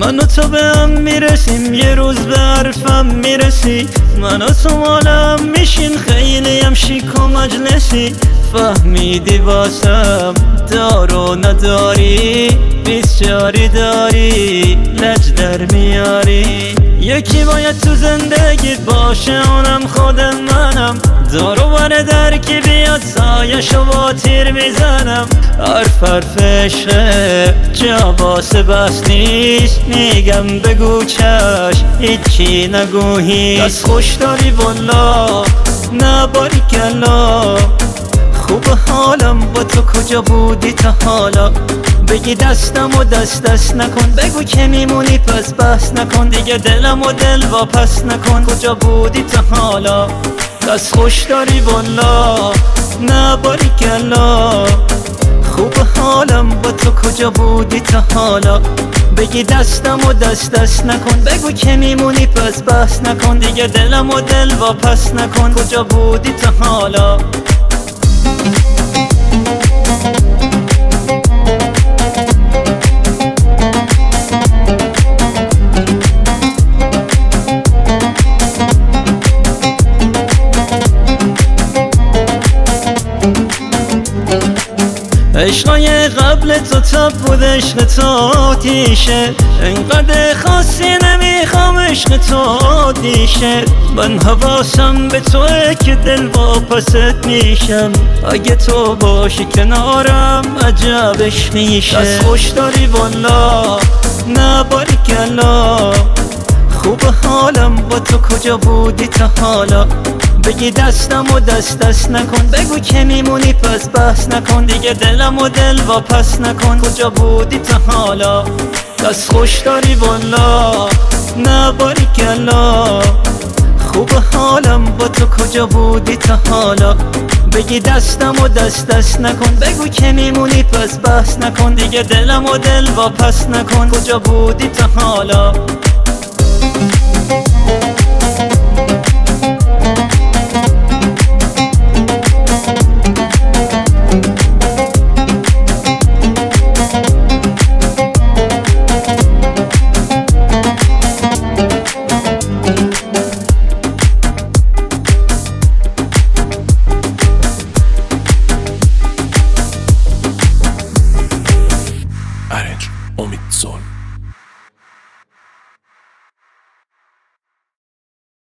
من و تو به هم میرسیم، یه روز به حرفم میرسی. من و تو مالم میشین، خیلی هم شیک و مجلسی. فهمیدی واسم دارو نداری، بیچاری داری، لج در میاری. یکی باید تو زندگیت باشه، اونم خود منم. دارو بر درکی بیاد سایشو با تیر میزنم. حرف عشقه جا واسه بس نیست، میگم بگو چش هیچی نگو هیچ. دست خوش داری والا نه باریکلا، خوب حالم با تو کجا بودی تا حالا؟ بگی دستم و دست نکن، بگو که میمونی پس بحث نکن. دیگه دلم و دل واپس نکن، کجا بودی تا حالا؟ دست خوش داری والا نه باریکلا، خوب حالم با تو کجا بودی تا حالا؟ بگی دستم و دست نکن، بگو که میمونی پس بحث نکن. دیگه دلم و دل واپس نکن، کجا بودی تا حالا؟ عشقای قبل تو تب بود، عشق تو آتیشه. اینقدر خاصی نمیخوام، عشق تو آتیشه. من حواسم به توه که دل واپست میشم. اگه تو باشی کنارم عجبش میشه. دست خوش داری والا نه باریکلا، خوب حالم با تو کجا بودی تا حالا؟ بگی دستم و دست نکن، بگو که میمونی پس بحث نکن. دیگه دلم و دل واپس نکن، کجا بودی تا حالا؟ دست خوش داری والا نه باریکلا، خوب حالم با تو کجا بودی تا حالا؟ بگی دستم و دست نکن، بگو که میمونی پس بحث نکن. دیگه دلم و دل واپس نکن، کجا بودی تا حالا؟